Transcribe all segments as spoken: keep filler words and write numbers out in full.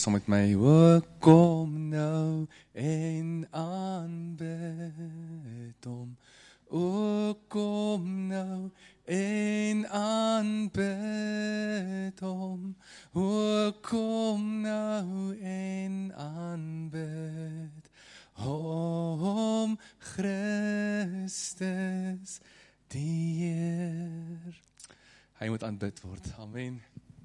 Saam met my, o kom nou en aanbid hom. O kom nou en aanbid hom. O kom nou en aanbid hom, Christus die Heer. Hy moet aanbid word, amen.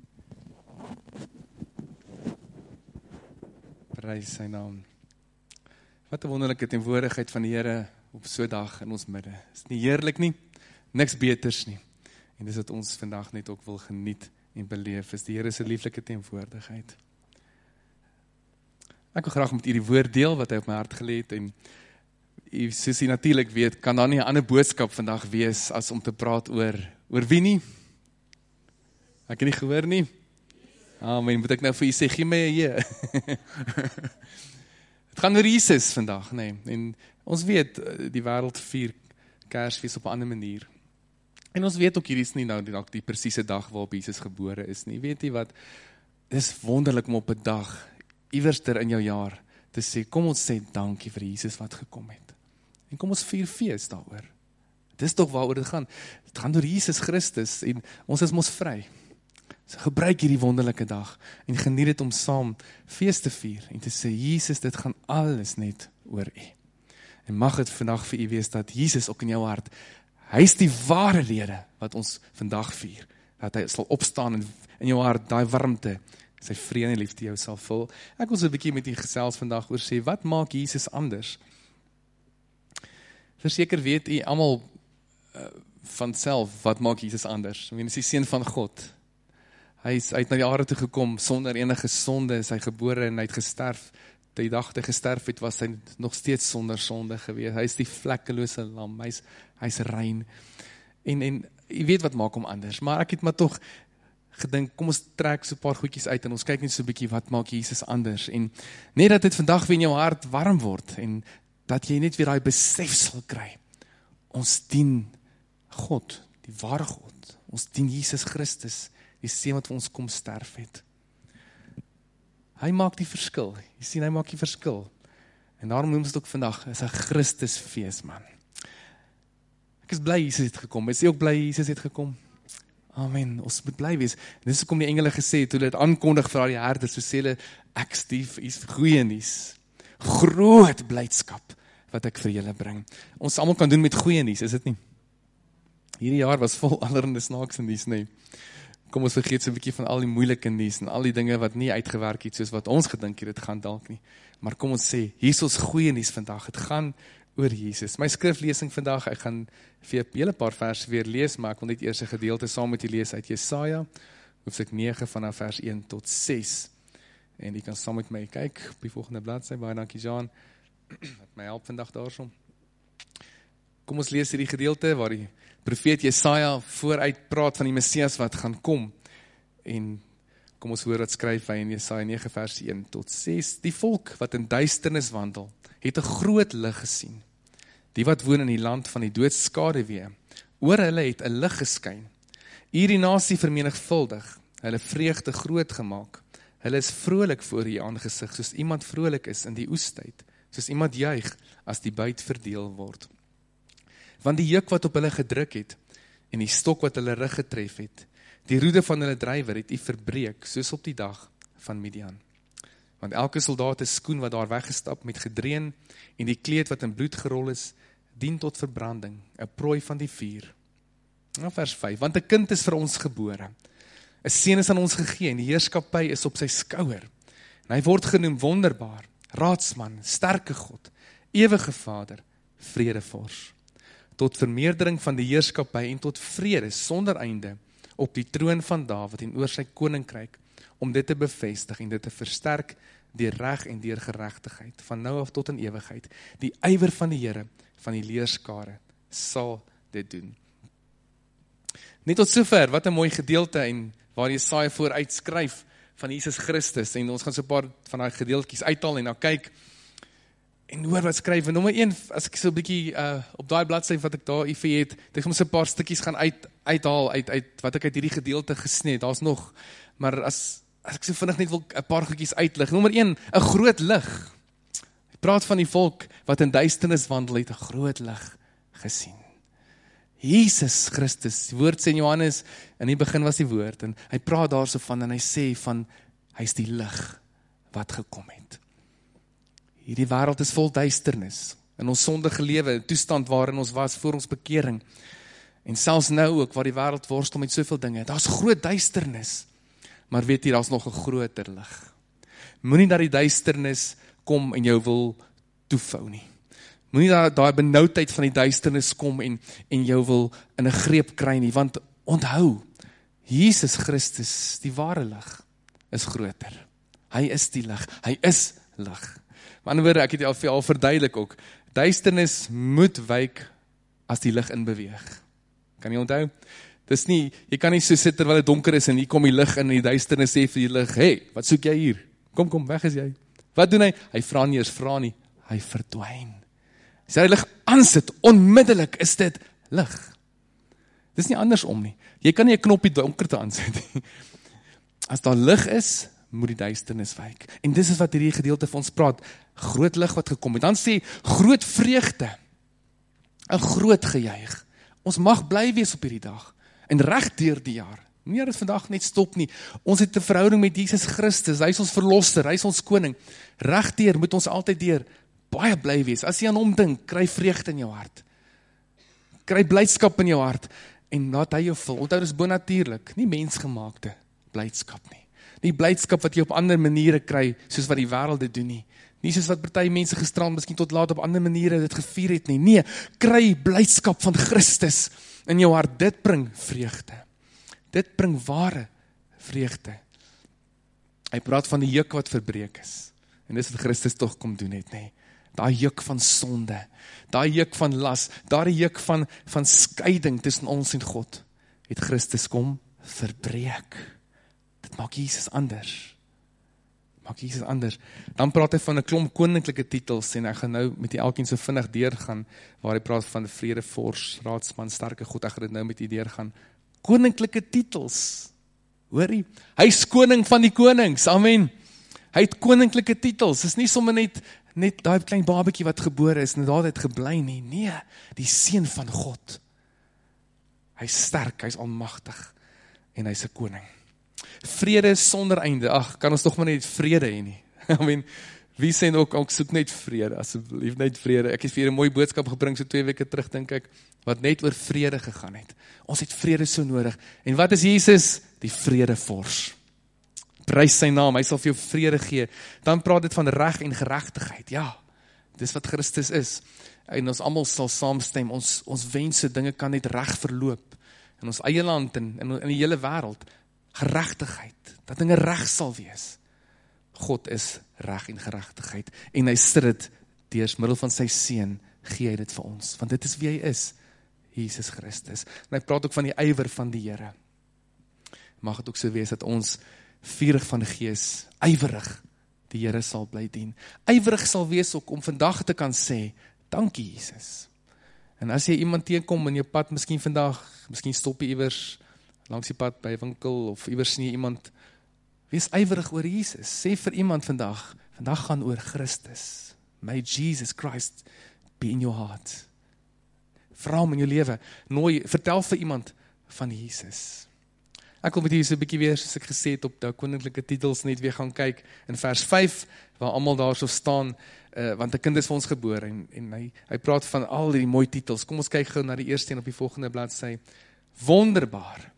Prys sy naam. Wat 'n wonderlike teenwoordigheid van die Here op so 'n dag in ons midde. Is nie heerlik nie, niks beters nie. En dis wat ons vandag net ook wil geniet en beleef, is die Here se lieflike teenwoordigheid. Ek wil graag met u die woord deel wat hy op my hart gelê het, en u soos u natuurlik weet, kan daar nie 'n ander boodskap vandag wees as om te praat oor, oor wie nie? Ek het nie gehoor nie. Amen, moet ek nou vir u sê, gee my 'n J. Het gaan oor Jesus vandag, nee. En ons weet, die wêreld vier Kersfees op 'n ander manier. En ons weet ook, hier is nie nou die, die presiese dag waarop Jesus gebore is nie. Weet jy wat, dit is wonderlik om op 'n dag, iewerster in jou jaar, te sê, kom ons sê dankie vir Jesus wat gekom het. En kom ons vier fees daaroor. Dis tog waaroor dit gaan. Dit gaan oor Jesus Christus, en ons is mos vry. So gebruik hierdie wonderlike dag, en geniet dit om saam fees te vier, en te sê, Jesus, dit gaan alles net oor u. En mag het vandag vir u wees, dat Jesus ook in jou hart, hy is die ware rede, wat ons vandag vier, dat hy sal opstaan, en in jou hart, die warmte, sy vrede en liefde jou sal vul. Ek wil so 'n bietjie met u gesels vandag oor sê, wat maak Jesus anders? Verseker weet u almal uh, van self, wat maak Jesus anders? Hy is die seun van God. Hy, is, hy het na die aarde toe gekom, sonder enige sonde is hy gebore en hy het gesterf. Die dag hy gesterf het, was hy nog steeds sonder sonde gewees. Hy is die vlekkelose lam, hy is, hy is rein. En, en jy weet wat maak hom anders, maar ek het maar toch gedink, kom ons trek so 'n paar goedjies uit, en ons kyk net so 'n bietjie, wat maak Jesus anders, en net dat dit vandag weer in jou hart warm word, en dat jy net weer daai besef sal kry, ons dien God, die ware God, ons dien Jesus Christus, die seun wat vir ons kom sterf het. Hy maak die verskil, jy sien, hy maak die verskil, en daarom noem ons het ook vandag, is 'n Christusfees, man. Ek is bly Jesus het gekom, is jy ook bly Jesus het gekom? Amen, ons moet bly wees. En dis hoekom die engele gesê het, toe hulle dit aankondig vir al die herders, so sê hulle, ek stief, is goeie nuus, groot blydskap, wat ek vir julle bring. Ons almal kan doen met goeie nuus, is dit nie? Hierdie jaar was vol allerhande snaakse nuus, nee. Kom ons vergeet so 'n bietjie van al die moeilike nuus, en al die dinge wat nie uitgewerk het, soos wat ons gedink het, dit gaan dalk nie. Maar kom ons sê, hier is ons goeie nuus vandag, het gaan oor Jesus. My skriflesing vandag, ek gaan vir 'n hele paar verse weer lees, maar ek wil net eers 'n gedeelte saam met u lees uit Jesaja, hoofstuk nege vanaf vers een tot ses. En jy kan saam met my kyk op die volgende bladsy. Baie dankie Jean, wat my help vandag daarso. Kom ons lees hierdie gedeelte waar die profeet Jesaja vooruit praat van die Messias wat gaan kom. En kom ons hoor wat skryf hy in Jesaja nege vers een tot ses. Die volk wat in duisternis wandel, het 'n groot lig gesien. Die wat woon in die land van die doodskaduwee, oor hulle het 'n lig geskyn. Hierdie nasie vermenigvuldig, hulle vreugde groot gemaak. Hulle is vrolik voor u aangesig, soos iemand vrolik is in die oestyd, soos iemand juig as die buit verdeel word. Want die juk wat op hulle gedruk het, en die stok wat hulle rug getref het, die roede van hulle drywer het u verbreek, soos op die dag van Midian. Want elke soldaat is skoen wat daar weggestap met gedreun, en die kleed wat in bloed gerol is, dien tot verbranding, 'n prooi van die vuur. Nou vers vyf, want 'n kind is vir ons gebore, 'n seun is aan ons gegee, en die heerskappy is op sy skouer. En hy word genoem wonderbaar, raadsman, sterke God, ewige Vader, vredevors. Tot vermeerdering van die heerskappy en tot vrede sonder einde op die troon van Dawid en oor sy koninkryk, om dit te bevestig en dit te versterk deur reg en deur geregtigheid, van nou af tot in ewigheid. Die ywer van die Here, van die leerskare, sal dit doen. Net tot sover, wat 'n mooi gedeelte, en waar Jesaja vooruit skryf van Jesus Christus, en ons gaan so 'n paar van daai gedeeltjies uithaal en na kyk, en hoor wat skryf. En nommer een, as ek so 'n bietjie uh, op daai bladsy wat ek daar vir het, ek gaan so 'n paar stukkies gaan uit uithaal uit uit wat ek uit hierdie gedeelte gesny het. Daar's nog, maar as as ek so vinnig net wil 'n paar goedjies uitlig. Nommer een, 'n groot lig. Hy praat van die volk wat in duisternis wandel, het 'n groot lig gesien. Jesus Christus, die woord sê in Johannes, in die begin was die woord, en hy praat daarso van, en hy sê van, hy is die lig wat gekom het. Hierdie wêreld is vol duisternis, in ons sondige lewe, toestand waarin ons was voor ons bekering, en selfs nou ook, waar die wêreld worstel met soveel dinge, daar's groot duisternis, maar weet jy, daar's nog 'n groter lig. Moenie dat die duisternis kom en jou wil toevou nie. Moenie dat daai benoudheid van die duisternis kom en, en jou wil in 'n greep kry nie, want onthou, Jesus Christus, die ware lig, is groter. Hy is die lig, hy is lig. Maar ander woorde, ek het al, al verduidelik ook, duisternis moet wyk as die lig inbeweeg. Kan jy onthou? Dis nie, jy kan nie so sit terwyl dit donker is en hier kom die lig in en die duisternis sê vir die lig, hey, wat soek jy hier? Kom, kom, weg is jy. Wat doen hy? Hy vra nie eers vra nie, hy verdwyn. As hy lig aansit, onmiddellik is dit lig. Dis nie andersom nie. Jy kan nie 'n knoppie donkerte aansit nie. As daar lig is, moet die duisternis wyk. En dis is wat hierdie gedeelte vir ons praat, groot lig wat gekom het. Dan sê, groot vreugde, 'n groot gejuig. Ons mag bly wees op hierdie dag, en reg deur die jaar. Nie dat dit vandag net stop nie. Ons het 'n verhouding met Jesus Christus, hy is ons verlosser, hy is ons koning. Reg deur moet ons altyd deur baie bly wees. As jy aan hom dink, kry vreugde in jou hart. Kry blydskap in jou hart, en laat hy jou vul. Onthou, dis bonatuurlik, nie mensgemaakte blydskap nie. Nie blydskap wat jy op ander maniere kry, soos wat die wêreld dit doen nie. Nie soos wat party mense gisterand miskien tot laat op ander maniere dit gevier het nie. Nee, kry blydskap van Christus in jou hart. Dit bring vreugde. Dit bring ware vreugde. Hy praat van die juk wat verbreek is. En dis wat Christus tog kom doen het, nee. Daai juk van sonde, daai juk van las, daai juk van, van skeiding tussen ons en God, het Christus kom verbreek. Dit maak Jesus anders. Maak Jesus anders. Dan praat hy van 'n klomp koninklike titels, en ek gaan nou met die elkeen so vinnig deurgaan, waar hy praat van vredevors, raadsman, sterke God, ek gaan dit nou met u deurgaan. Koninklike titels, hoor jy? Hy is koning van die konings, amen. Hy het koninklike titels, is nie sommer net, net daai klein babatjie wat gebore is, en daar het gebly nie, nee, die seun van God. Hy is sterk, hy is almagtig, en hy is 'n koning. Vrede sonder einde, ag, kan ons toch maar net vrede hê nie. I mean, wie sê ook, ek soek net vrede, asseblief net vrede. Ek het vir 'n mooi boodskap gebring, so twee weke terug, dink ek, wat net oor vrede gegaan het. Ons het vrede so nodig. En wat is Jesus? Die vredevors. Prys sy naam, hy sal vir jou vrede gee. Dan praat dit van reg en geregtigheid. Ja, dis wat Christus is. En ons almal sal saamstem, ons, ons wense dinge kan net reg verloop. In ons eie land en in, in die hele wêreld. Geregtigheid, dat dinge reg sal wees. God is reg en geregtigheid, en hy sit dit deur middel van sy seun, gee hy dit vir ons, want dit is wie hy is, Jesus Christus. En hy praat ook van die ywer van die Here. Mag het ook so wees, dat ons vurig van die gees, ywerig, die Here sal bly dien. Ywerig sal wees ook, om vandag te kan sê, dankie Jesus. En as jy iemand teenkom in jou pad, miskien vandag, miskien stop jy iewers, langs die pad by 'n winkel, of iewers sien jy iemand, wees ywerig oor Jesus, sê vir iemand vandag, vandag gaan oor Christus, may Jesus Christ be in your heart, vra hom in jou lewe, nooi, vertel vir iemand van Jesus. Ek wil met hier so 'n bietjie weer, soos ek gesê het, op die koninklike titels net weer gaan kyk, in vers vyf, waar almal daar so staan, uh, want 'n kind is vir ons gebore, en, en hy, hy praat van al die mooi titels. Kom ons kyk gou na die eerste en op die volgende bladsy, wonderbaar,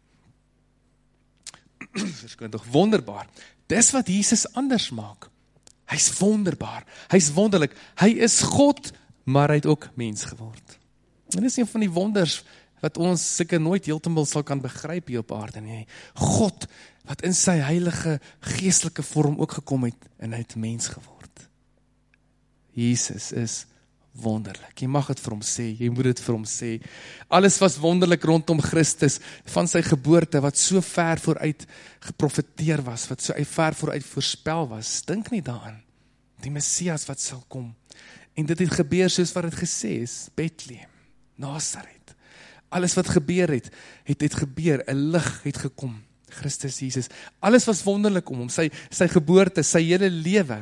verskoon toch, wonderbaar, dis wat Jesus anders maak, hy is wonderbaar, hy is wonderlik, hy is God, maar hy het ook mens geword, en dis een van die wonders, wat ons seker nooit heeltemal sal kan begryp hier op aarde nie, God, wat in sy heilige, geestelike vorm ook gekom het, en hy het mens geword, Jesus is wonderlik, jy mag het vir hom sê, jy moet het vir hom sê, alles was wonderlik rondom Christus, van sy geboorte, wat so ver vooruit geprofeteer was, wat so ver vooruit voorspel was, dink nie daaraan, die Messias wat sal kom, en dit het gebeur soos wat het gesê is, Bethlehem, Nazareth, alles wat gebeur het, het het gebeur, 'n lig het gekom, Christus Jesus. Alles was wonderlik om hom, sy, sy geboorte, sy hele lewe,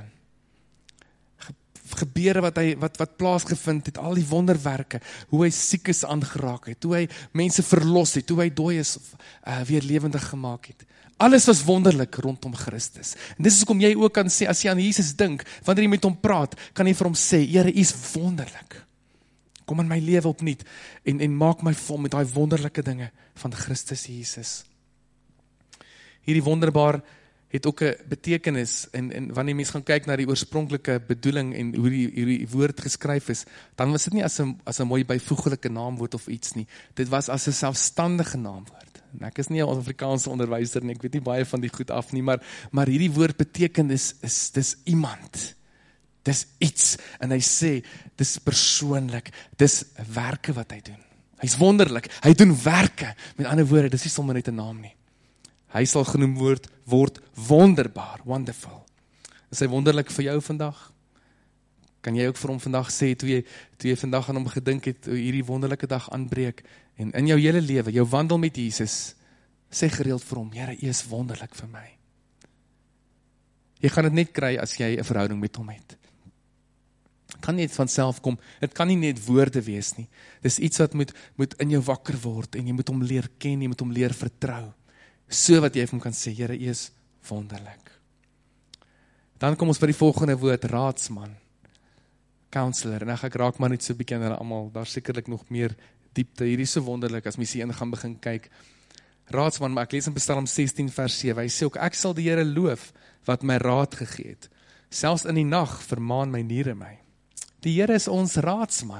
gebeure wat hy wat wat plaasgevind het, al die wonderwerke, hoe hy siekes aangeraak het, hoe hy mense verlos het, hoe hy dooies uh, weer lewendig gemaak het. Alles was wonderlik rondom Christus. En dis is hoekom jy ook kan sê, as jy aan Jesus dink, wanneer jy met hom praat, kan jy vir hom sê, Here, U is wonderlik. Kom in my lewe opnuut en en maak my vol met daai wonderlike dinge van Christus Jesus. Hierdie wonderbaar het ook 'n betekenis, en, en wanneer mens gaan kyk na die oorspronklike bedoeling en hoe die, hoe die woord geskryf is, dan was dit nie as 'n as 'n mooi byvoeglike naamwoord of iets nie. Dit was as 'n selfstandige naamwoord. En ek is nie 'n Afrikaanse onderwyser nie, ek weet nie baie van die goed af nie, maar maar hierdie woord beteken is is dis iemand. Dis iets, en hy sê, dis persoonlik, dis werke wat hy doen. Hy's wonderlik, hy doen werke. Met ander woorde, dis nie sommer net 'n naam nie. Hy sal genoem word, word wonderbaar, wonderful. Is hy wonderlik vir jou vandag? Kan jy ook vir hom vandag sê, toe jy, toe jy vandag aan hom gedink het, hoe hierdie wonderlike dag aanbreek, en in jou hele lewe, jou wandel met Jesus, sê gereeld vir hom, Here, U is wonderlik vir my. Jy gaan dit net kry as jy 'n verhouding met hom het. Het kan nie van self kom, het kan nie net woorde wees nie. Dis iets wat moet, moet in jou wakker word, en jy moet hom leer ken, jy moet hom leer vertrou. So wat jy vir hom kan sê, Here, U is wonderlik. Dan kom ons by die volgende woord, raadsman, counselor, en ek raak maar net so bietjie aan hulle almal, daar sekerlik nog meer diepte, hierdie is so wonderlik, as mens hier in gaan begin kyk, raadsman, maar ek lees in Psalm sestien vers sewe, hy sê ook, ek sal die Here loof, wat my raad gegee het, selfs in die nag vermaan my niere my. Die Here is ons raadsman.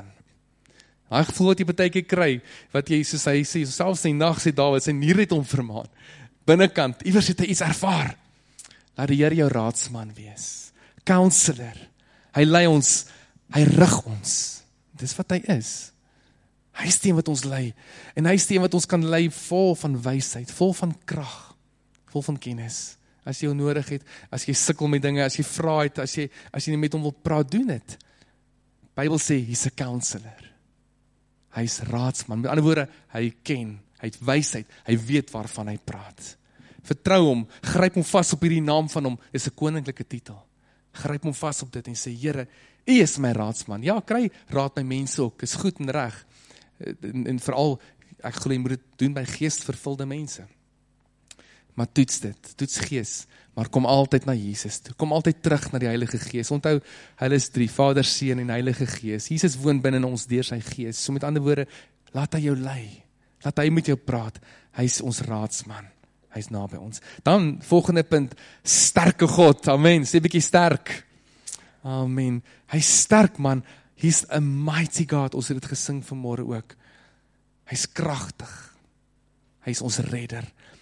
Hy gevoel wat jy partykeer kry, wat jy, soos hy sê, selfs in die nag sê Dawid, sy niere het hom vermaan, binnekant, iewers het hy iets ervaar, laat die Here jou raadsman wees, counselor, hy lei ons, hy rig ons, dis wat hy is, hy is die wat ons lei, en hy is die wat ons kan lei, vol van wysheid, vol van krag, vol van kennis, as jy nodig het, as jy sukkel met dinge, as jy vra het, as jy, as jy nie met hom wil praat, doen het, Bybel sê, hy's 'n counselor, hy is raadsman, met ander woorde, hy ken, hy het wysheid, hy weet waarvan hy praat. Vertrou hom, gryp hom vas op hierdie naam van hom, is 'n koninklike titel. Gryp hom vas op dit en sê, Here, U is my raadsman. Ja, kry raad by mense ook, is goed en reg. En, en veral, ek glo jy moet dit doen by geestvervulde mense. Maar toets dit, toets gees, maar kom altyd na Jesus toe, kom altyd terug na die Heilige Gees. Onthou, hulle is drie, Vader, Seun en Heilige Gees. Jesus woon binne in ons deur sy Gees. So met ander woorde, laat hy jou lei, laat hy met jou praat. Hy is ons raadsman, hy is naby ons. Dan, volgende punt, sterke God, amen, sê bietjie sterk. Amen, hy is sterk man, he's a mighty God, ons het dit gesing vanmôre ook. Hy is kragtig, hy is ons redder.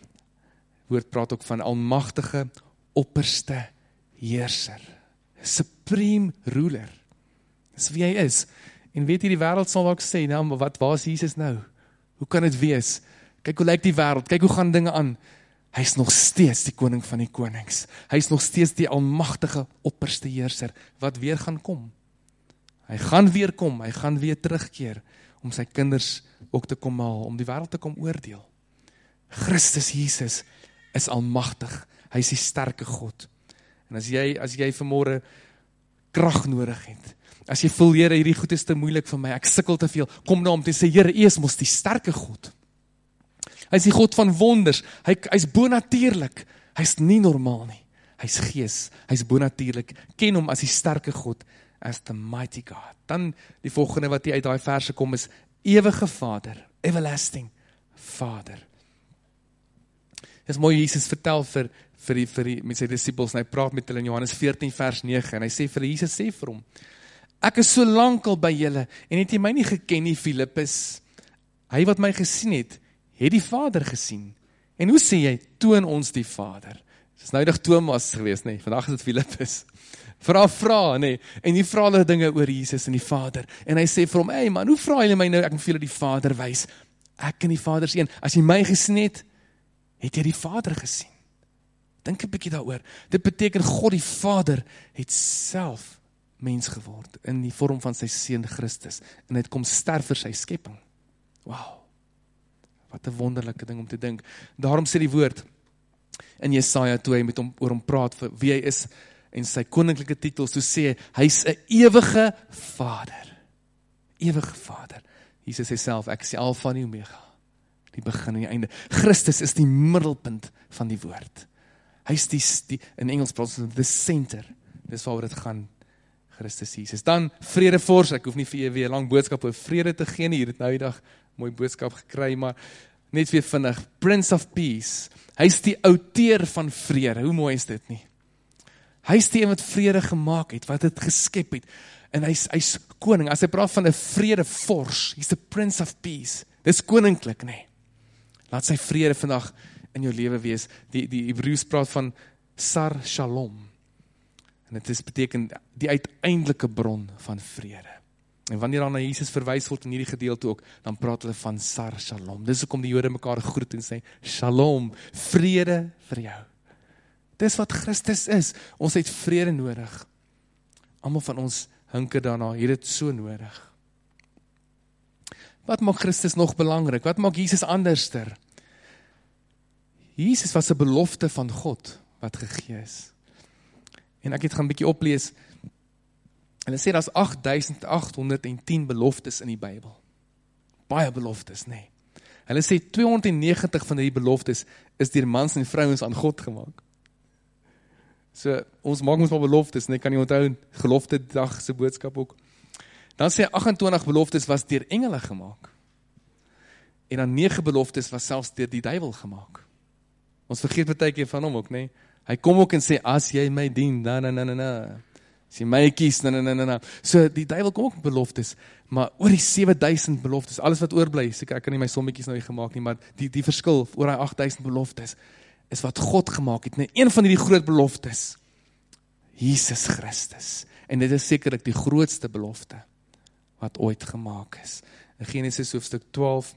Woord praat ook van almagtige, opperste heerser, supreme ruler. Dis wie hy is. En weet jy, die wêreld sal ook sê, nou, maar wat, waar is Jesus nou? Hoe kan dit wees? Kyk hoe lyk die wêreld, kyk hoe gaan dinge aan. Hy is nog steeds die koning van die konings. Hy is nog steeds die almagtige, opperste heerser, wat weer gaan kom. Hy gaan weer kom, hy gaan weer terugkeer, om sy kinders ook te kom haal, om die wêreld te kom oordeel. Christus Jesus is almagtig, hy is die sterke God. En as jy, as jy vanmôre krag nodig het, as jy voel, Here, hierdie goed is te moeilik vir my, ek sukkel te veel, kom na hom te sê, Here, U is mos die sterke God. Hy is die God van wonders, hy, hy is bonatuurlik, hy is nie normaal nie, hy is gees, hy is bonatuurlik, ken hom as die sterke God, as the mighty God. Dan die volgende wat hier uit daai verse kom is, ewige Vader, everlasting Vader. Dis mooi, Jesus vertel vir, vir, die, vir die, met sy disciples, en hy praat met hulle in Johannes veertien vers nege, en hy sê vir Jesus, sê vir hom, ek is so lank al by julle, en het jy my nie geken nie, Filippus? Hy wat my gesien het, het die Vader gesien. En hoe sê jy, toon ons die Vader? Dit is nou nog Thomas gewees, nee, vandag is dit Filippus. Vra, vra, nee, en die vra hulle dinge oor Jesus en die Vader, en hy sê vir hom, hey man, hoe vra julle my nou, ek moet vir julle die Vader wys, ek en die Vader is een, as jy my gesien het, het jy die Vader gesien. Dink 'n bietjie daaroor. Dit beteken God die Vader het self mens geword in die vorm van sy seun Christus en het kom sterf vir sy skepping. Wow. Wat 'n wonderlike ding om te dink. Daarom sê die woord in Jesaja toe hy met hom oor hom praat vir wie hy is en sy koninklike titels, toe sê hy, hy's 'n ewige Vader. Ewige Vader. Jesus sê self, ek is die Alfa en die Omega, die begin en die einde. Christus is die middelpunt van die woord. Hy's die, die in Engels praat ons the center. Dis waaroor dit gaan. Christus Jesus. Dan vredevors, ek hoef nie vir jy weer 'n lang boodskap oor vrede te gee nie, hier het nou die dag mooi boodskap gekry, maar net weer vinnig, Prince of Peace, hy is die outeur van vrede, hoe mooi is dit nie? Hy is die een wat vrede gemaak het, wat het geskep het, en hy is, hy is koning, as hy praat van 'n vredevors, hy is the Prince of Peace, dis koninklik nie, laat sy vrede vandag in jou lewe wees, die, die Hebreëus praat van Sar Shalom, en dit is beteken die uiteindelike bron van vrede. En wanneer dan na Jesus verwys word in hierdie gedeelte ook, dan praat hulle van Sar Shalom. Dis hoekom die Jode mekaar groet en sê, Shalom, vrede vir jou. Dis wat Christus is. Ons het vrede nodig. Almal van ons hinker daarna, het dit so nodig. Wat maak Christus nog belangrik? Wat maak Jesus anderster? Jesus was 'n belofte van God wat gegee is. En ek het gaan 'n bietjie oplees. Hulle sê daar's agt duisend agt honderd en tien beloftes in die Bybel. Baie beloftes, nee. Hulle sê tweehonderdnegentig van die beloftes is deur mans en vrouens aan God gemaak. So, ons maak ons maar beloftes, nee, kan jy onthou, gelofte dag se boodskap ook. Dan sê agt en twintig beloftes was deur engele gemaak. En dan nege beloftes was selfs deur die duiwel gemaak. Ons vergeet baie keer van hom ook, nee. Hy kom ook en sê, as jy my dien, na na na na na. As jy my kies, na na na na na. So die duiwel kom ook met beloftes, maar oor die sewe duisend beloftes, alles wat oorbly, seker ek kan nie my sommetjies nou nie gemaak nie, maar die die verskil oor die agt duisend beloftes is wat God gemaak het, nee, een van die groot beloftes, Jesus Christus. En dit is sekerlik die grootste belofte wat ooit gemaak is. In Genesis hoofstuk twaalf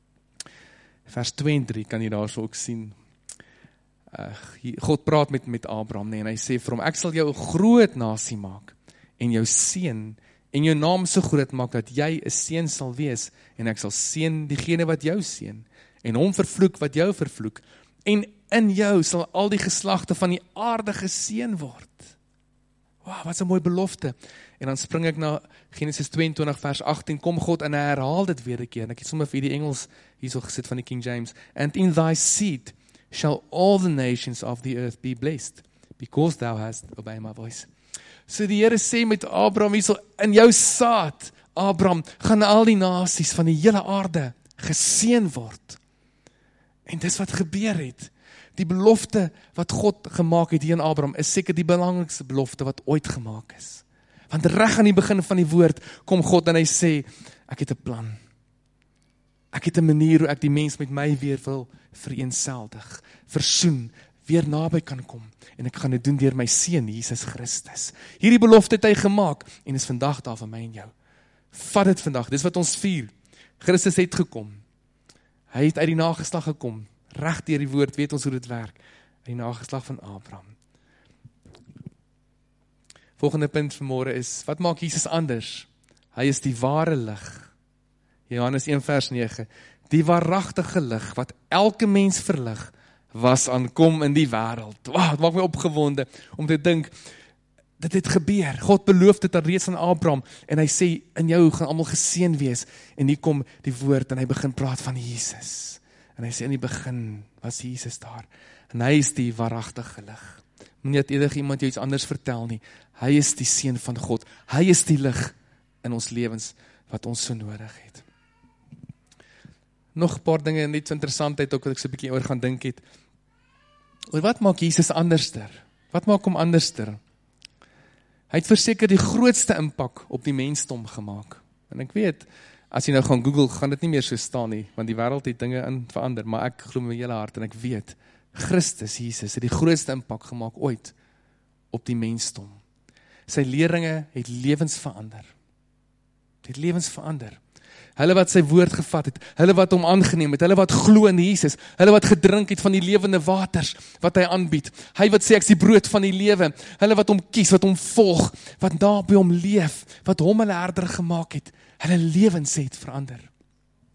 vers twee en drie kan jy daar so ook sien. Uh, God praat met, met Abraham, nee, en hy sê vir hom, ek sal jou 'n groot nasie maak, en jou seën, en jou naam so groot maak, dat jy 'n seën sal wees, en ek sal seën diegene wat jou seën, en hom vervloek wat jou vervloek, en in jou sal al die geslagte van die aarde geseën word. Wow, wat 'n mooi belofte. En dan spring ek na Genesis tweeëntwintig vers agttien, kom God en hy herhaal dit weer 'n keer, en ek het sommer vir die Engels hierso gesit van die King James, and in thy seed shall all the nations of the earth be blessed, because thou hast obeyed my voice. So die Here sê met Abraham hierso, in jou saad, Abraham, gaan al die nasies van die hele aarde geseën word. En dis wat gebeur het. Die belofte wat God gemaak het hier in Abraham, is seker die belangrikste belofte wat ooit gemaak is. Want reg aan die begin van die woord, kom God en hy sê, ek het 'n plan. Ek het 'n manier hoe ek die mens met my weer wil vereenseldig, versoen, weer naby kan kom. En ek gaan dit doen deur my seun, Jesus Christus. Hierdie belofte het hy gemaak, en is vandag daar vir my en jou. Vat dit vandag, dis wat ons vier. Christus het gekom. Hy het uit die nageslag gekom. Reg deur die woord weet ons hoe dit werk. Uit die nageslag van Abraham. Volgende punt vanmôre is, wat maak Jesus anders? Hy is die ware lig. Johannes een vers nege, die waaragtige lig, wat elke mens verlig, was aankom in die wêreld. Wow, het maak my opgewonde, om te dink, dit het gebeur, God beloof dit al reeds aan Abraham, en hy sê, in jou gaan almal geseën wees, en hier kom die woord, en hy begin praat van Jesus, en hy sê, in die begin was Jesus daar, en hy is die waaragtige lig. Moenie dat enige iemand jou iets anders vertel nie, hy is die seun van God, hy is die lig in ons lewens, wat ons so nodig het. Nog 'n paar dinge, net so interessantheid ook, wat ek so 'n bietjie oor gaan dink het. Oor wat maak Jesus anderster? Wat maak hom anderster? Hy het verseker die grootste impak op die mensdom gemaak. En ek weet, as jy nou gaan Google, gaan dit nie meer so staan nie, want die wêreld het dinge in verander, maar ek glo met my hele hart, en ek weet, Christus, Jesus, het die grootste impak gemaak ooit op die mensdom. Sy leringe het lewens verander. Het lewens verander. Hulle wat sy woord gevat het, hulle wat hom aangeneem het, hulle wat glo in Jesus, hulle wat gedrink het van die lewende waters, wat hy aanbied, hy wat sê ek is die brood van die lewe, hulle wat hom kies, wat hom volg, wat daar by hom leef, wat hom hulle herder gemaak het, hulle lewens het verander.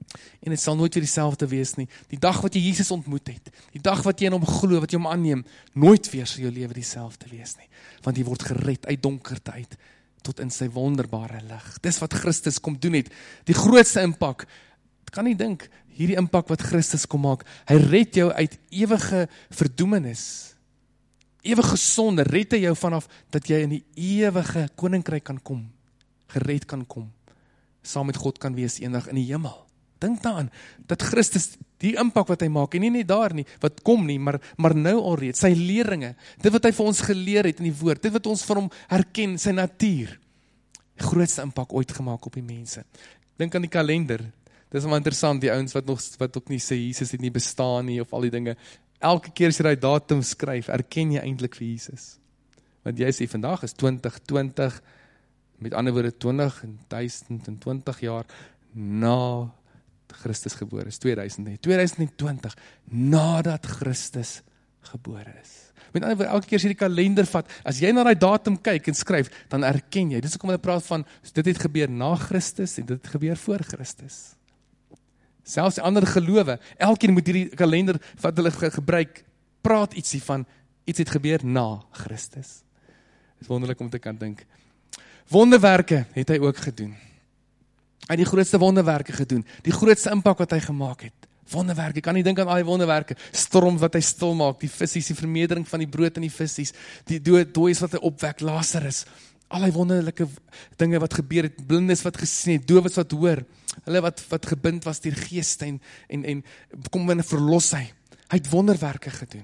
En dit sal nooit weer dieselfde wees nie. Die dag wat jy Jesus ontmoet het, die dag wat jy in hom glo, wat jy hom aanneem, nooit weer sal jou lewe dieselfde wees nie. Want jy word gered uit donkerte uit, tot in sy wonderbare lig. Dis wat Christus kom doen het. Die grootste impak, ek kan nie dink, hierdie impak wat Christus kom maak, hy red jou uit ewige verdoemenis, ewige sonde, red hy jou vanaf, dat jy in die ewige koninkryk kan kom, gered kan kom, saam met God kan wees eendag in die hemel. Dink daaraan, dat Christus, die impak wat hy maak, en nie net daar nie, wat kom nie, maar, maar nou alreeds, sy leringe, dit wat hy vir ons geleer het in die woord, dit wat ons van hom herken, sy natuur, die grootste impak ooit gemaak op die mense. Dink aan die kalender, dit is wel interessant, die ouens wat nog, wat ook nie sê, Jesus het nie bestaan nie, of al die dinge, elke keer as jy die datum skryf, erken jy eintlik vir Jesus. Want jy sê, vandag is twintig twintig, met ander woorde twintig en duisend twintig jaar, na Christus gebore is, tweeduisend twintig, nadat Christus gebore is. Met ander woorde, elke keer as jy die kalender vat, as jy na die datum kyk en skryf, dan erken jy, dis ook om hulle praat van, dit het gebeur na Christus, en dit het gebeur voor Christus. Selfs die ander gelowe, elkeen moet hierdie kalender wat hulle gebruik, praat ietsie van, iets het gebeur na Christus. Dit is wonderlik om te kan dink. Wonderwerke het hy ook gedoen. Hy het die grootste wonderwerke gedoen, die grootste impak wat hy gemaak het. Wonderwerke, kan nie dink aan al die wonderwerke, storm wat hy stil maak, die visies, die vermeerdering van die brood en die visies, die dooies wat hy opwek, Lazarus, al die wonderlike dinge wat gebeur het, blindes wat gesien het, dowes wat hoor, hulle wat, wat gebind was deur geeste en, en, en kom in 'n verlos hy. Hy het wonderwerke gedoen.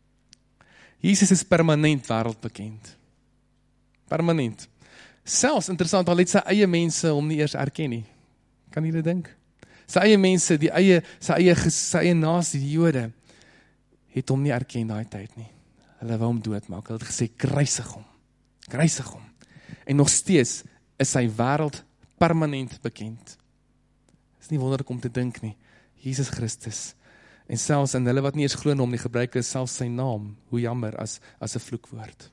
Jesus is permanent wêreldbekend. Permanent. Selfs, interessant, al het sy eie mense hom nie eers erken nie. Kan jy dit dink? Sy eie mense, die eie, sy eie, sy eie nasie, die Jode, het hom nie erken daai tyd nie. Hulle wou hom doodmaak. Hulle het gesê, kruisig hom. Kruisig hom. En nog steeds is sy wêreld permanent bekend. Is nie wonderlik om te dink nie. Jesus Christus. En selfs in hulle wat nie eens glo in hom nie, gebruik is selfs sy naam, hoe jammer, as, as 'n vloekwoord.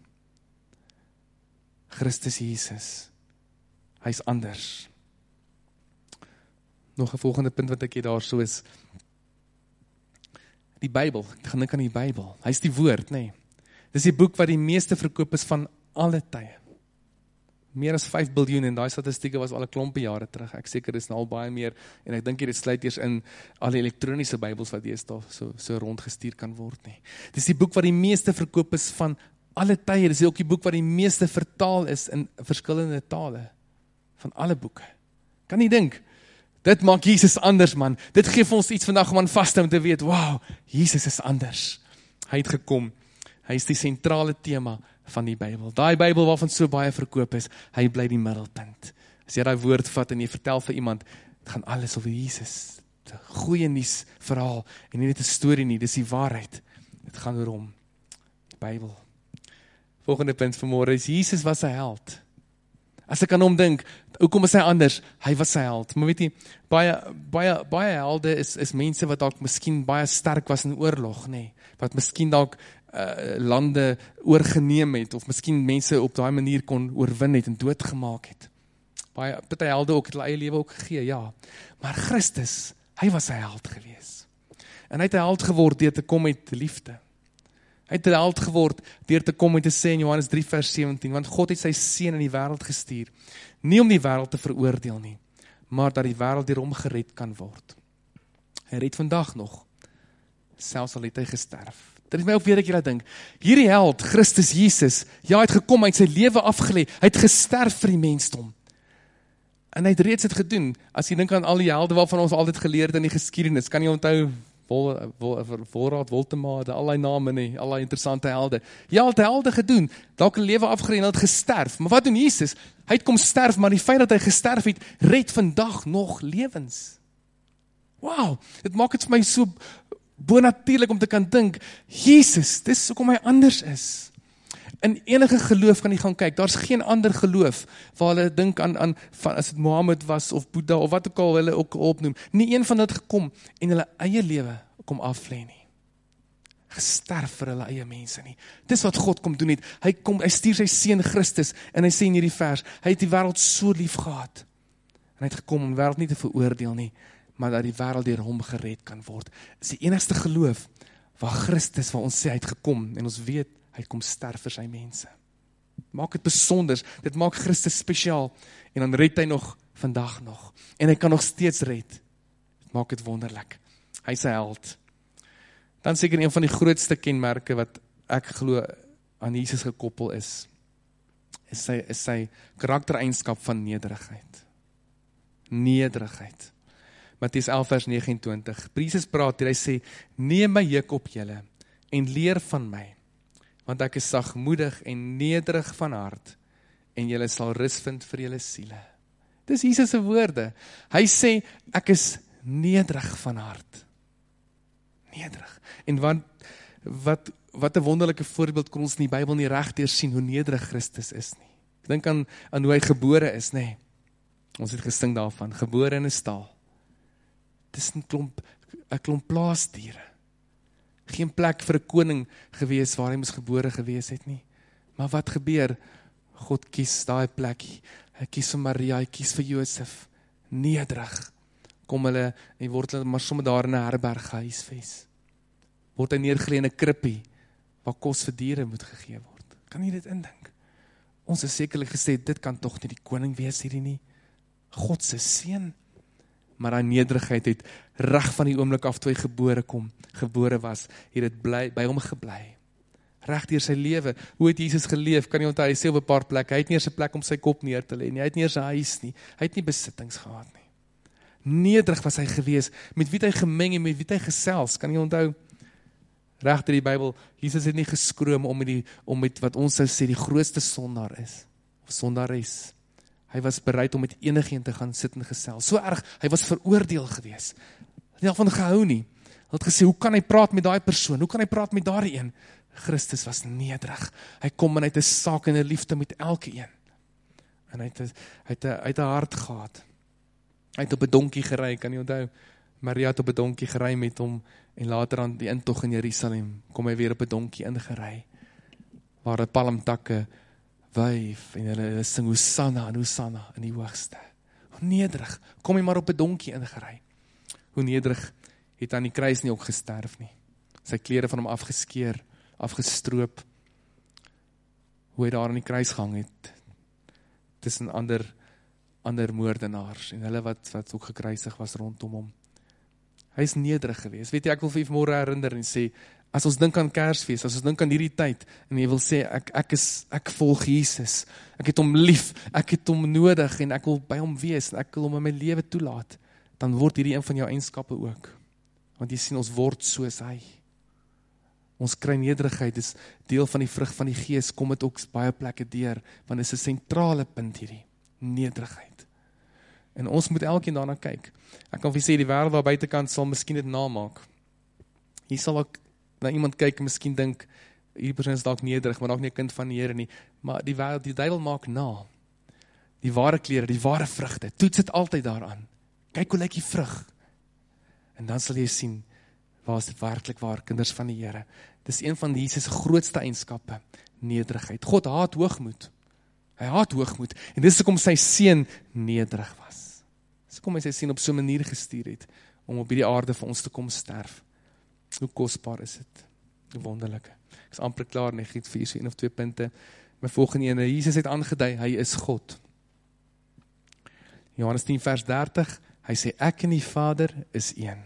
Christus Jesus. Hy is anders. Nog 'n volgende punt wat ek hier daar so is, die Bybel, ek gaan dink aan die Bybel, hy is die woord, nee. Dis die boek wat die meeste verkoop is van alle tye. Meer as vyf biljoen, en daai statistieke was al 'n klompie jare terug, ek seker is nou al baie meer, en ek dink dit sluit eers in al die elektroniese Bybels wat deesdae so, so rondgestuur kan word nie. Dis die boek wat die meeste verkoop is van alle tye, dis ook die boek wat die meeste vertaal is in verskillende tale, van alle boeke. Kan nie dink, dit maak Jesus anders, man. Dit gee vir ons iets vandag om aan vas te hou, om te weet, wow, Jesus is anders. Hy het gekom. Hy is die sentrale tema van die Bybel. Daai Bybel waarvan so baie verkoop is, hy bly die middelpunt. As jy daai woord vat en jy vertel vir iemand, dit gaan alles oor Jesus. 'n Goeie nuus verhaal, en nie net 'n storie nie, dis die waarheid. Dit gaan oor hom. Die Bybel. Volgende punt vanmôre is, Jesus was sy held. As ek aan hom dink, hoekom is hy anders? Hy was sy held. Maar weet jy, baie, baie, baie helde is, is mense wat dalk miskien baie sterk was in oorlog, nee. Wat miskien dalk uh, lande oorgeneem het, of miskien mense op daai manier kon oorwin het en doodgemaak het. Baie, baie helde ook, het hulle eie lewe ook gegee, ja. Maar Christus, hy was sy held gewees. En hy het 'n held geword deur te kom met liefde. Hy het 'n held geword deur te kom en te sê in Johannes drie vers sewentien, want God het sy seun in die wêreld gestuur, nie om die wêreld te veroordeel nie, maar dat die wêreld deur hom gered kan word. Hy red vandag nog, selfs al het hy gesterf. Dit is my ook weer ek jy laat dink, hierdie held, Christus Jesus, ja, hy het gekom, hy het sy lewe afgelê, hy het gesterf vir die mensdom. En hy het reeds dit gedoen, as jy dink aan al die helde waarvan ons altyd geleer het in die geskiedenis, kan jy onthou, Vol, vol, Volraad, Woltema, al die name nie, al die interessante helde. Ja, hy het helde gedoen, dalk 'n lewe afgelê en hy het gesterf. Maar wat doen Jesus? Hy het kom sterf, maar die feit dat hy gesterf het, red vandag nog lewens. Wow, dit maak dit vir my so bonatuurlik om te kan dink, Jesus, dis hoekom hy anders is. In enige geloof kan jy gaan kyk, daar's geen ander geloof, waar hulle dink aan, aan van, as het Mohammed was, of Boeddha, of wat ook al hulle ook opnoem, nie een van dit gekom, en hulle eie lewe kom aflê nie. Gesterf vir hulle eie mense nie. Dis wat God kom doen het, hy kom, hy stuur sy seun Christus, en hy sê in hierdie vers, hy het die wêreld so lief gehad, en hy het gekom om die wêreld nie te veroordeel nie, maar dat die wêreld deur hom gered kan word. Is die enigste geloof waar Christus, waar ons sê, hy het gekom, en ons weet, hy kom sterf vir sy mense. Maak dit besonders, dit maak Christus spesiaal, en dan red hy nog, vandag nog, en hy kan nog steeds red. Dit maak dit wonderlik. Hy is 'n held. Dan seker een van die grootste kenmerke wat ek glo aan Jesus gekoppel is, is sy, is sy karaktereienskap van nederigheid. Nederigheid. Mattheus elf vers nege en twintig. Jesus praat hier, hy sê, neem my juk op julle, en leer van my, want ek is sagmoedig en nederig van hart, en julle sal rus vind vir julle siele. Dis Jesus se woorde. Hy sê, ek is nederig van hart. Nederig. En wat, wat, wat 'n wonderlike voorbeeld kon ons in die Bybel nie regdeur sien, hoe nederig Christus is nie. Ek dink aan, aan hoe hy gebore is, nee. Ons het gesing daarvan, gebore in 'n stal. Dis 'n klomp, 'n klomp plaasdiere. Geen plek vir 'n koning gewees waar hy moes gebore gewees het nie. Maar wat gebeur? God kies daai plekkie. Hy kies vir Maria, hy kies vir Josef. Nederig. Kom hulle, en word hulle maar sommer daar in 'n herberg gehuisves. Word hy neergelê in 'n krippie, waar kos vir diere moet gegee word. Kan jy dit indink? Ons het sekerlik gesê, dit kan tog nie die koning wees hierdie nie. God se seun. Maar daai nederigheid het reg van die oomblik af toe hy gebore kom, gebore was, het dit bly, by hom gebly. Reg deur sy lewe. Hoe het Jesus geleef? Kan jy onthou, hy sê op 'n paar plekke, hy het nie eers 'n plek om sy kop neer te lê nie, hy het nie eers 'n huis nie, hy het nie besittings gehad nie. Nederig was hy gewees, met wie het hy gemeng en met wie het hy gesels, kan jy onthou? Reg deur die Bybel, Jesus het nie geskroom om met, die, om met wat ons sou sê die grootste sondaar is, of sondares. Hy was bereid om met enigeen te gaan sit en gesels. So erg, hy was veroordeel gewees. Hy het nie daarvan gehou nie. Hy het gesê, hoe kan hy praat met daai persoon? Hoe kan hy praat met daardie een? Christus was nederig. Hy kom en hy het 'n saak en 'n liefde met elke een. En hy het 'n hy het 'n hy het 'n hart gehad. Hy het op 'n donkie gery, kan jy onthou? Maria het op 'n donkie gery met hom en later aan die intog in Jerusalem kom hy weer op 'n donkie ingery. Waar 'n palmtakke wyf en hulle, hulle sing Hosanna en Hosanna in die hoogste. Hoe nederig, kom hy maar op 'n donkie ingery. Hoe nederig het aan die kruis nie ook gesterf nie. Sy klere van hom afgeskeer, afgestroop. Hoe hy daar aan die kruis gehang het, tussen ander, ander moordenaars en hulle wat, wat ook gekruisig was rondom hom. Hy is nederig geweest. Weet jy, ek wil vir môre herinner en sê, as ons dink aan Kersfees, as ons dink aan hierdie tyd, en jy wil sê, ek, ek, is, ek volg Jesus, ek het hom lief, ek het hom nodig, en ek wil by hom wees, en ek wil hom in my lewe toelaat, dan word hierdie een van jou eienskappe ook. Want jy sien, ons word soos hy. Ons kry nederigheid, is deel van die vrug van die Gees, kom het ook baie plekke deur, want dit is 'n sentrale punt hierdie, nederigheid. En ons moet elkeen daarna kyk. Ek kan vir sê, die wêreld daar buitekant sal miskien dit namaak. Hier sal ook na iemand kyk en miskien dink, hierdie persoon is dalk nederig, maar dalk nie 'n kind van die Here nie. Maar die wêreld, die duiwel maak na. Die ware klere, die ware vrugte, toets dit altyd daaraan. Kyk hoe lyk die vrug. En dan sal jy sien, waar is dit werklik waar, kinders van die Here. Dis een van Jesus' grootste eienskappe, nederigheid. God haat hoogmoed. Hy haat hoogmoed. En dis hoekom sy seun nederig was. Dis hoekom hy sy seun op so 'n manier gestuur het, om op hierdie aarde vir ons te kom sterf. Hoe kosbaar is dit? Hoe wonderlik. Ek is amper klaar, en ek gee vir so een of twee punte. My volgende ene, Jesus het aangedui, hy is God. Johannes tien vers dertig, hy sê, ek en die Vader is een.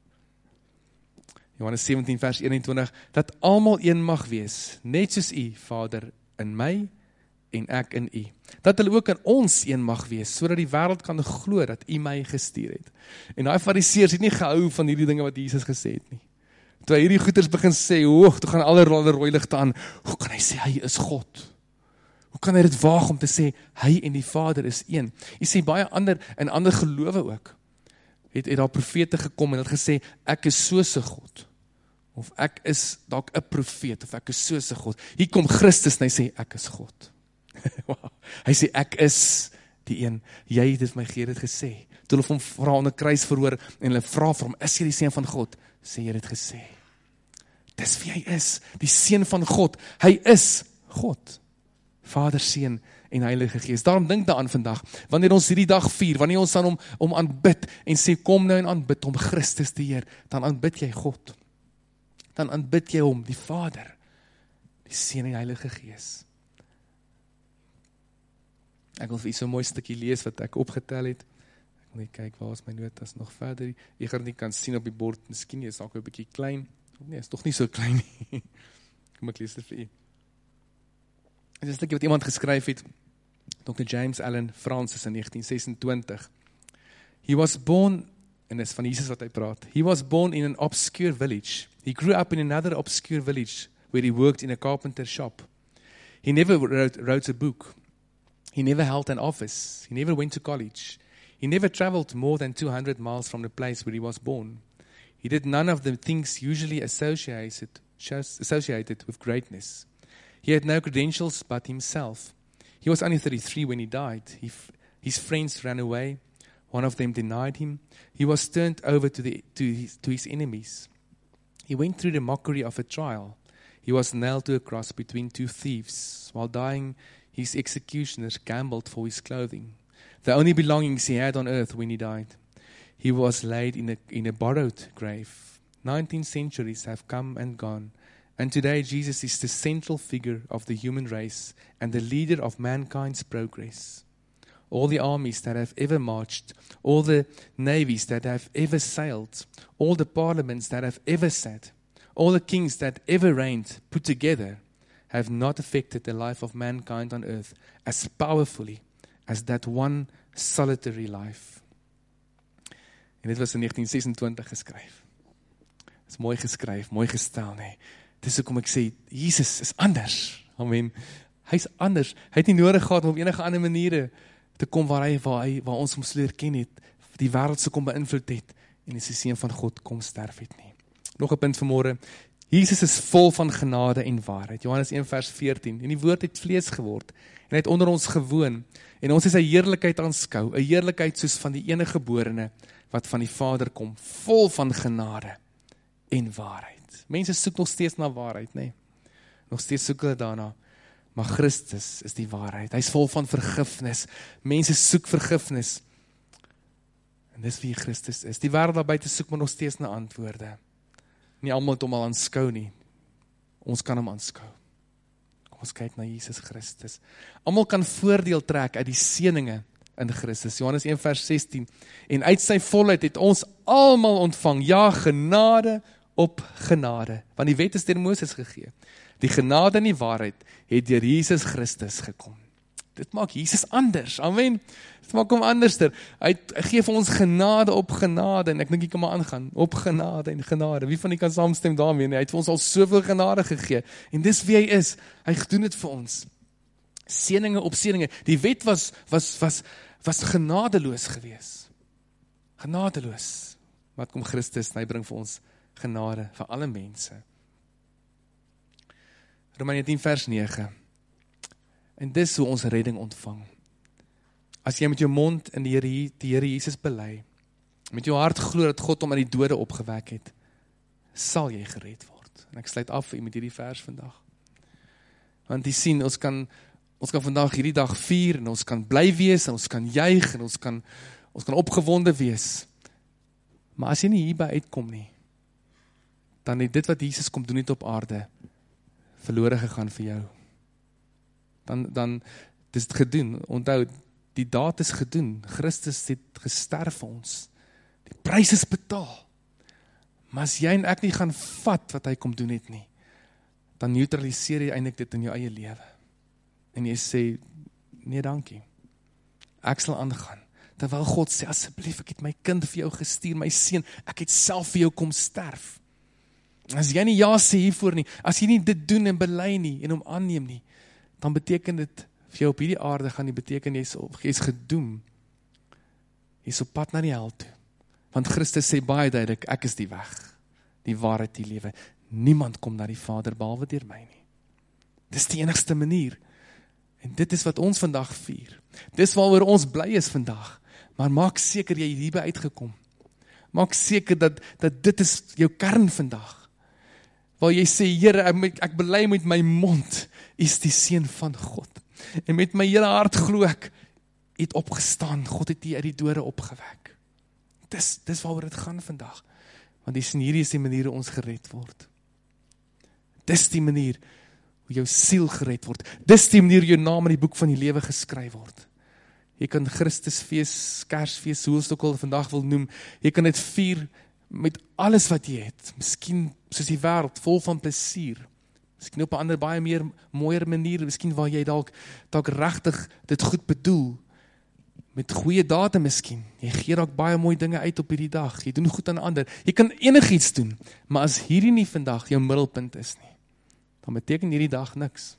Johannes sewentien vers eenentwintig, dat almal een mag wees, net soos u, Vader, in my, en ek in u. Dat hulle ook in ons een mag wees, sodat die wêreld kan glo dat u my gestuur het. En daai fariseërs het nie gehou van hierdie dinge wat Jesus gesê het nie. Toe hy hierdie goeters begin sê, hoog, toe gaan alle rooi ligte aan, hoe kan hy sê, hy is God? Hoe kan hy dit waag om te sê, hy en die Vader is een? Jy sê baie ander, en ander gelowe ook, het, het daar profete gekom en het gesê, ek is soos 'n God, of ek is dalk 'n profeet, of ek is soos 'n God. Hier kom Christus en hy sê, ek is God. Wow. Hy sê, ek is die een, jy het dit my Geer het gesê. Toe hulle hom vra onder kruisverhoor, en hulle vra vir hom, is jy die seun van God? Sê jy dit gesê. Dis wie hy is, die seun van God. Hy is God. Vader, Seun en Heilige Gees. Daarom dink daaraan vandag, wanneer ons hierdie dag vier, wanneer ons aan hom, hom aanbid, en sê, kom nou en aanbid hom, Christus die Heer, dan aanbid jy God. Dan aanbid jy hom, die Vader, die Seun en Heilige Gees. Ek wil vir u so 'n mooi stukkie lees wat ek opgetel het. Ek wil net kyk, waar is my notas nog verder? Jy gaan dit kan sien op die bord, miskien is dalk 'n bietjie klein. Nee, is tog nie so klein nie. Kom ek lees dit vir u. Dit is 'n stukkie wat iemand geskryf het, Dokter James Allen Francis in negentien sesentwintig. He was born, en dis van Jesus wat hy praat, he was born in an obscure village. He grew up in another obscure village, where he worked in a carpenter shop. He never wrote, wrote a book. He never held an office. He never went to college. He never traveled more than two hundred miles from the place where he was born. He did none of the things usually associated, associated with greatness. He had no credentials but himself. He was only thirty-three when he died. He, his friends ran away. One of them denied him. He was turned over to, the, to, his, to his enemies. He went through the mockery of a trial. He was nailed to a cross between two thieves. While dying, his executioners gambled for his clothing, the only belongings he had on earth when he died. He was laid in a, in a borrowed grave. Nineteen centuries have come and gone, and today Jesus is the central figure of the human race and the leader of mankind's progress. All the armies that have ever marched, all the navies that have ever sailed, all the parliaments that have ever sat, all the kings that ever reigned put together have not affected the life of mankind on earth as powerfully as that one solitary life. En dit was in negentien sesentwintig geskryf. Dit is mooi geskryf, mooi gestel, nee. Dis hoekom ek sê, Jesus is anders. Amen. Hy is anders. Hy het nie nodig gehad om op enige ander maniere te kom waar hy, waar hy, waar ons hom so leer ken het, die wêreld so kom beïnvloed het, en is die Seun van God kom sterf het nie. Nog 'n punt vanmôre. Jesus is vol van genade en waarheid. Johannes een vers veertien. En die woord het vlees geword en hy het onder ons gewoon en ons is sy heerlikheid aanskou, 'n heerlikheid soos van die enige geborene wat van die Vader kom, vol van genade en waarheid. Mense soek nog steeds na waarheid, nê? Nee? Nog steeds soek hulle daarna. Maar Christus is die waarheid. Hy is vol van vergifnis. Mense soek vergifnis. En dis wie Christus is. Die wêreld daar buite soek maar nog steeds na antwoorde. Nie almal het hom al aanskou nie. Ons kan hom aanskou. Kom ons kyk na Jesus Christus. Almal kan voordeel trek uit die seëninge in Christus. Johannes een vers sestien. En uit sy volheid het ons almal ontvang, ja, genade op genade. Want die wet is deur Moses gegee. Die genade en die waarheid het deur Jesus Christus gekom. Dit maak Jesus anders, amen. Dit maak hom anderster. Hy gee vir ons genade op genade, en ek dink jy kan maar aangaan, op genade en genade. Wie van die kan saamstem daarmee? Nee, hy het vir ons al soveel genade gegee, en dis wie hy is. Hy gedoen dit vir ons. Seëninge op seëninge. Die wet was, was, was, was genadeloos gewees. Genadeloos. Wat kom Christus, en hy bring vir ons genade, vir alle mense. Romeine tien vers nege. En dis hoe ons redding ontvang. As jy met jou mond in die Here, die Here Jesus bely, met jou hart glo dat God hom uit die dode opgewek het, sal jy gered word. En ek sluit af vir u met hierdie vers vandag. Want jy sien, ons kan, ons kan vandag hierdie dag vier, en ons kan bly wees, en ons kan juig, en ons kan, ons kan opgewonde wees. Maar as jy nie hierby uitkom nie, dan het dit wat Jesus kom doen het op aarde, verlore gegaan vir jou. Dan, dan is dit gedoen. Onthou, die daad is gedoen. Christus het gesterf vir ons. Die prys is betaal. Maar as jy en ek nie gaan vat wat hy kom doen het nie, dan neutraliseer jy eintlik dit in jou eie lewe. En jy sê, nee dankie. Ek sal aangaan. Terwyl God sê, asseblief, ek het my kind vir jou gestuur, my seun, ek het self vir jou kom sterf. As jy nie ja sê hiervoor nie, as jy nie dit doen en bely nie, en hom aanneem nie, dan beteken dit, vir jou op hierdie aarde gaan die beteken, jy is, jy is gedoem, jy is op pad na die hel toe, want Christus sê baie duidelik, ek is die weg, die waarheid, die lewe, niemand kom na die Vader, behalwe deur my nie, dis die enigste manier, en dit is wat ons vandag vier, dis waaroor ons bly is vandag, maar maak seker jy hierby uitgekom, maak seker dat, dat dit is jou kern vandag, waar jy sê, Here, ek, ek bely met my mond, is die Seun van God. En met my hele hart glo ek, het opgestaan, God het die uit die dode opgewek. Dis, dis waaroor dit gaan vandag. Want die hierdie is die manier hoe ons gered word. Dis die manier hoe jou siel gered word. Dis die manier hoe jou naam in die boek van die lewe geskryf word. Jy kan Christusfees, Kersfees, hoe ons ook al vandag wil noem, jy kan dit vier met alles wat jy het. Miskien soos die wêreld, vol van plesier. Miskien op 'n ander baie meer mooier manier, miskien waar jy dalk dalk regtig dit goed bedoel. Met goeie dade miskien. Jy gee dalk baie mooi dinge uit op hierdie dag. Jy doen goed aan ander. Jy kan enigiets doen, maar as hierdie nie vandag jou middelpunt is nie, dan beteken hierdie dag niks.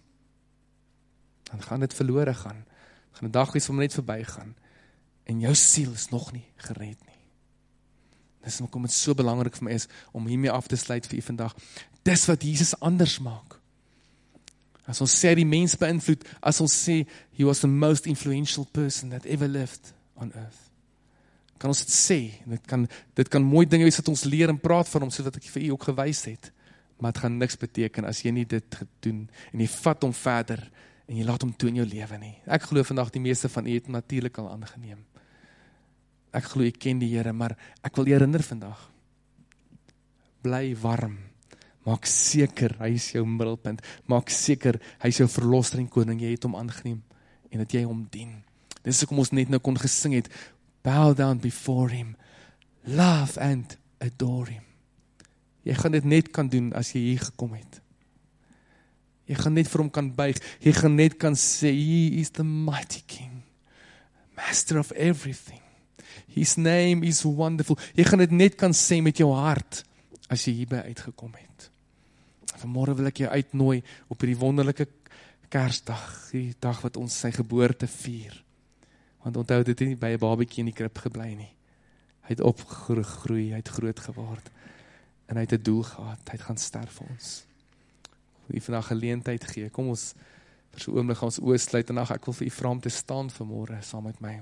Dan gaan dit verlore gaan. Dan gaan 'n dag wees om net verbygaan. En jou siel is nog nie gered nie. Dis hoekom dit so belangrik vir my is om hiermee af te sluit vir u vandag. Dis wat Jesus anders maak. As ons sê die mens beïnvloed, as ons sê he was the most influential person that ever lived on earth. Kan ons dit sê? Dit kan dit kan mooi dinge wees wat ons leer en praat van hom, soos wat ek vir u ook gewys het. Maar dit gaan niks beteken as jy nie dit doen en jy vat hom verder en jy laat hom toe in jou lewe nie. Ek glo vandag die meeste van u het natuurlik al aangeneem. Ek glo jy ken die Here, maar ek wil herinner vandag. Bly warm. Maak seker, hy is jou middelpunt. Maak seker, hy is jou verlosser en koning. Jy het hom aangeneem en dat jy hom dien. Dis hoekom ons net nou kon gesing het. Bow down before him. Love and adore him. Jy gaan dit net kan doen as jy hier gekom het. Jy gaan net vir hom kan buig. Jy gaan net kan sê, he is the mighty king. Master of everything. His name is wonderful. Jy gaan dit net kan sê met jou hart as jy hierby uitgekom het. Vanmôre wil ek jou uitnooi op hierdie wonderlike Kersdag, die dag wat ons sy geboorte vier. Want onthou, dit het nie by 'n babatjie in die krib gebly nie. Hy het opgegroei, hy het groot geword en hy het 'n doel gehad. Hy het gaan sterf vir ons. Ek wil u vandag geleentheid gee. Kom ons vir so 'n oomblik gaan ons oë sluit en ek wil vir u vra om te staan vanmôre saam met my.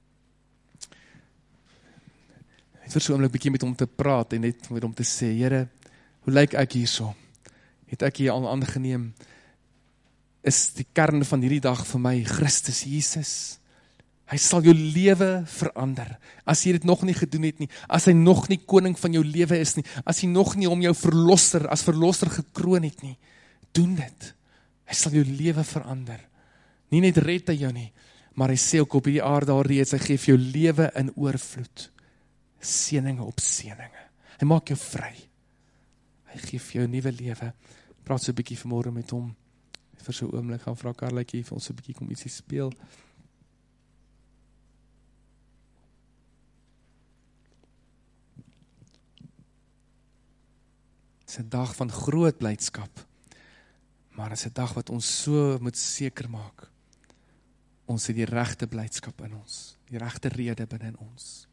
Net vir so 'n oomblik bietjie met hom te praat en net met hom te sê, Here, hoe lyk ek hierso? Het ek hier al aangeneem? Is die kern van hierdie dag vir my Christus Jesus? Hy sal jou lewe verander. As jy dit nog nie gedoen het nie, as hy nog nie koning van jou lewe is nie, as hy nog nie om jou verlosser, as verlosser gekroon het nie, doen dit. Hy sal jou lewe verander. Nie net red hy jou nie, maar hy sê ook op hierdie aarde daar reeds, hy gee vir jou lewe in oorvloed. Seëninge op seëninge. Hy maak jou vry. Hy gee vir jou 'n nuwe lewe. Praat so 'n bietjie vanmôre met hom. Vir so 'n oomblik gaan vra Karletjie vir ons so 'n bietjie kom ietsie speel. Dit is 'n dag van groot blydskap. Maar dit is 'n dag wat ons so moet seker maak. Ons het die regte blydskap in ons, die regte rede binne in ons.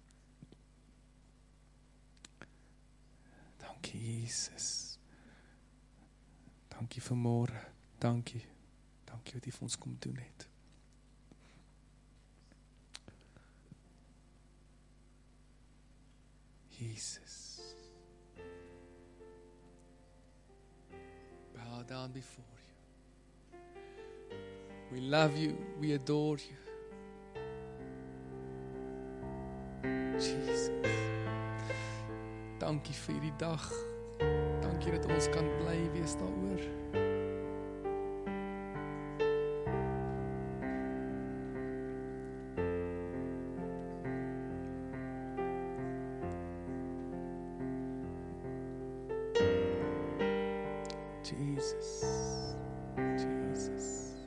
Dankie Jesus. Dankie vir môre. Dankie. Dankie wat jy vir ons kom doen het. Jesus. Bow down before you. We love you. We adore you. Jesus. Dankie vir hierdie dag. Dankie dat ons kan bly wees daaroor. Jesus. Jesus.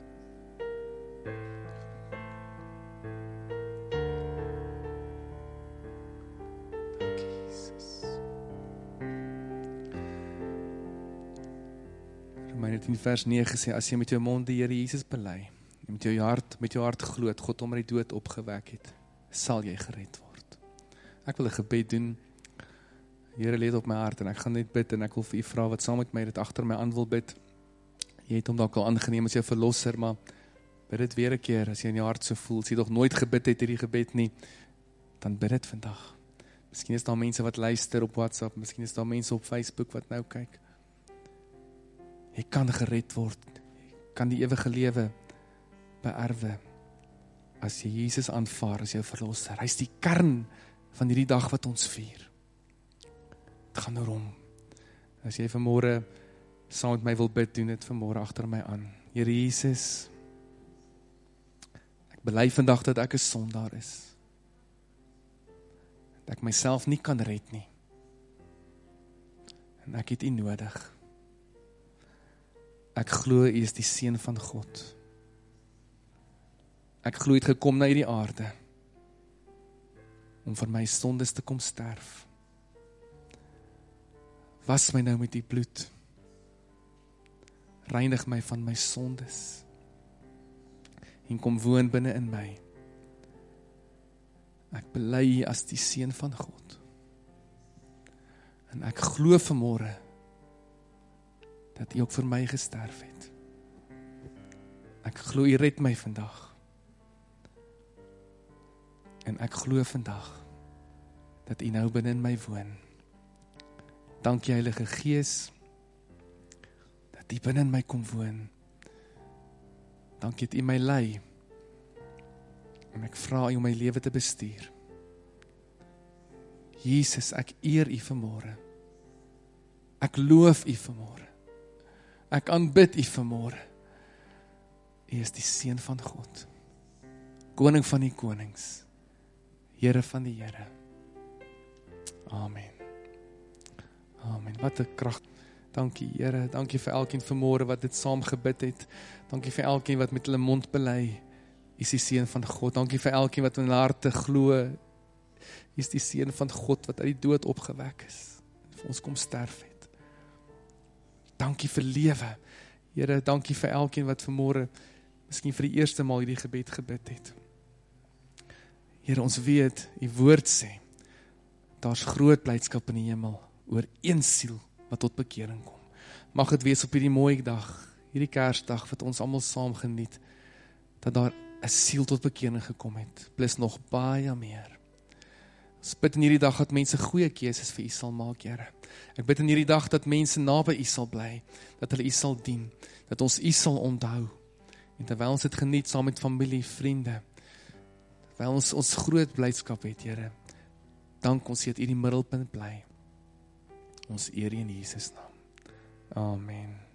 Romeine tien vers nege sê, as jy met jou mond die Here Jesus bely, en met jou hart, met jou hart glo, God hom uit die dood opgewek het, sal jy gered word. Ek wil 'n gebed doen. Here lê dit op my hart en ek gaan net bid en ek wil vir u vra wat saam met my dit agter my aan wil bid. Jy het hom dalk al aangeneem as jou verlosser, maar bid dit weer 'n keer as jy in jou hart so voel, as jy nog nooit gebid het hierdie gebed nie, dan bid dit vandag. Miskien is daar mense wat luister op WhatsApp, miskien is daar mense op Facebook wat nou kyk. Jy kan gered word, jy kan die ewige lewe beerwe as jy Jesus aanvaar as jou verlosser. Hy is die kern van hierdie dag wat ons vier. Het gaan oor hom. As jy vanmôre saam met my wil bid, doen dit vanmôre agter my aan. Here Jesus, ek bely vandag dat ek 'n sondaar is. Dat ek myself nie kan red nie. En ek het U nodig. Ek glo U is die Seun van God. Ek glo U het gekom na hierdie aarde om vir my sondes te kom sterf. Was my nou met U bloed. Reinig my van my sondes. En kom woon binne in my. Ek bely U as die Seun van God. En ek glo vanmôre dat U ook vir my gesterf het. Ek glo U red my vandag. En ek glo vandag dat U nou binne in my woon. Dankie Heilige Gees dat U binne in my kom woon. Dankie dat U my lei. En ek vra U om my lewe te bestuur. Jesus, ek eer U vanmôre. Ek loof U vanmôre. Ek aanbid U vanmôre. U is die Seun van God. Koning van die konings. Here van die Here. Amen. Amen. Wat 'n krag. Dankie Here, dankie vir elkeen vanmôre wat dit saam gebid het. Dankie vir elkeen wat met hulle mond bely, U is die Seun van God. Dankie vir elkeen wat in hulle harte glo, U is die Seun van God wat uit die dood opgewek is, vir ons kom sterf het. Dankie vir lewe. Here, dankie vir elkeen wat vanmôre miskien vir die eerste maal hierdie gebed gebid het. Here, ons weet, U woord sê, daar's groot blydskap in die hemel oor een siel wat tot bekering kom. Mag dit wees op hierdie mooi dag, hierdie Kersdag wat ons almal saam geniet, dat daar 'n siel tot bekering gekom het, plus nog baie meer. Ons bid in hierdie dag dat mense goeie keuses vir U sal maak, Here. Ek bid in hierdie dag dat mense naby U sal bly, dat hulle U sal dien, dat ons U sal onthou. En terwyl ons dit geniet saam met familie, vriende, terwyl ons ons groot blydskap het, Here, dank ons dat U die middelpunt bly. Ons eer U in Jesus naam. Amen.